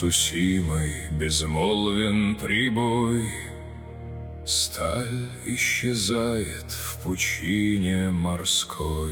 Цусимой безмолвен прибой. Сталь исчезает в пучине морской.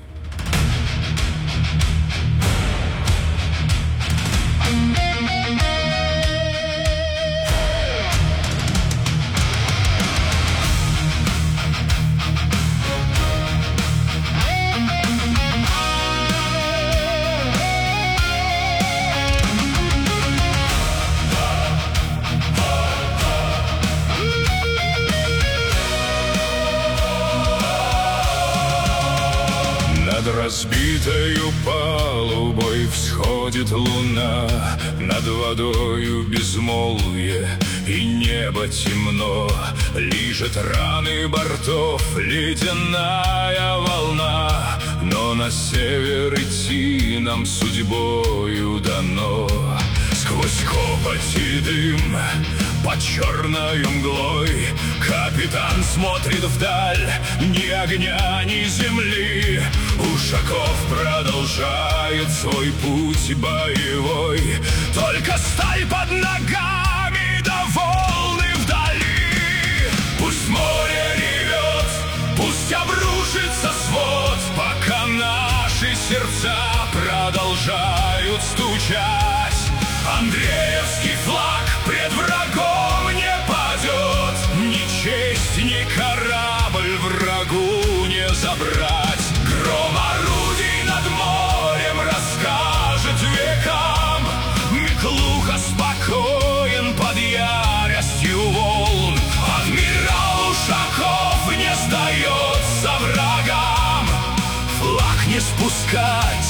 Над разбитою палубой всходит луна, над водою безмолвие и небо темно. Лижет раны бортов ледяная волна, но на север идти нам судьбою дано. Сквозь копоть и дым, под черною мглой, капитан смотрит вдаль, ни огня, ни земли. Ушаков продолжает свой путь боевой, только сталь под ногами да волны вдали. Пусть море ревет, пусть обрушится свод, пока наши сердца продолжают стучать. Андреевский флаг пред врагом не падет, ни честь, ни корабль врагу не забрать. Гром орудий над морем расскажет векам, Миклуха спокоен под яростью волн. Адмирал Ушаков не сдается врагам, флаг не спускать,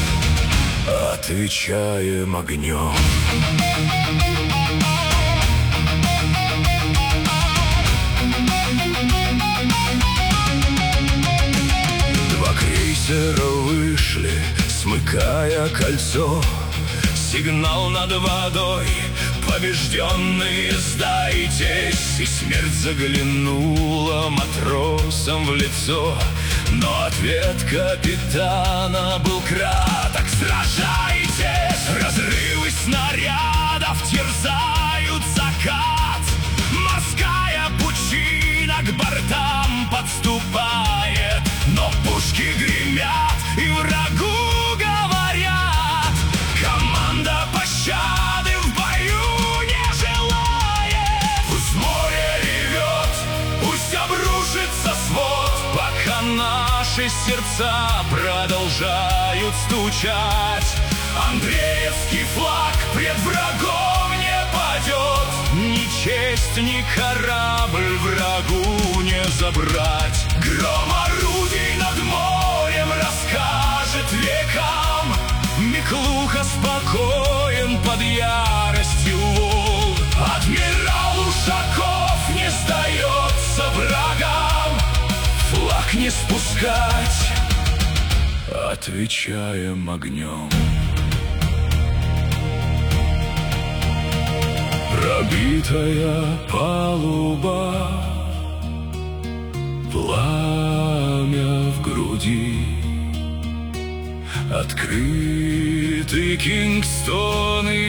отвечаем огнем. Два крейсера вышли, смыкая кольцо. Сигнал над водой, побежденные сдайтесь. И смерть заглянула матросам в лицо, но ответ капитана был краток: сражайтесь! Разрывы снарядов терзают закат. Морская пучина к бортам подступает, но пушки гремят и врагу говорят: команда пощады в бою не желает. Пусть море ревет, пусть обрушится свод, пока наши сердца продолжают стучать. Андреевский флаг пред врагом не падет, ни честь, ни корабль врагу не забрать. Гром орудий над морем расскажет векам, Миклуха спокоен под яростью волн. Адмирал Ушаков не сдается врагам, флаг не спускать, отвечаем огнем. Пробитая палуба, пламя в груди, открыты Кингстоны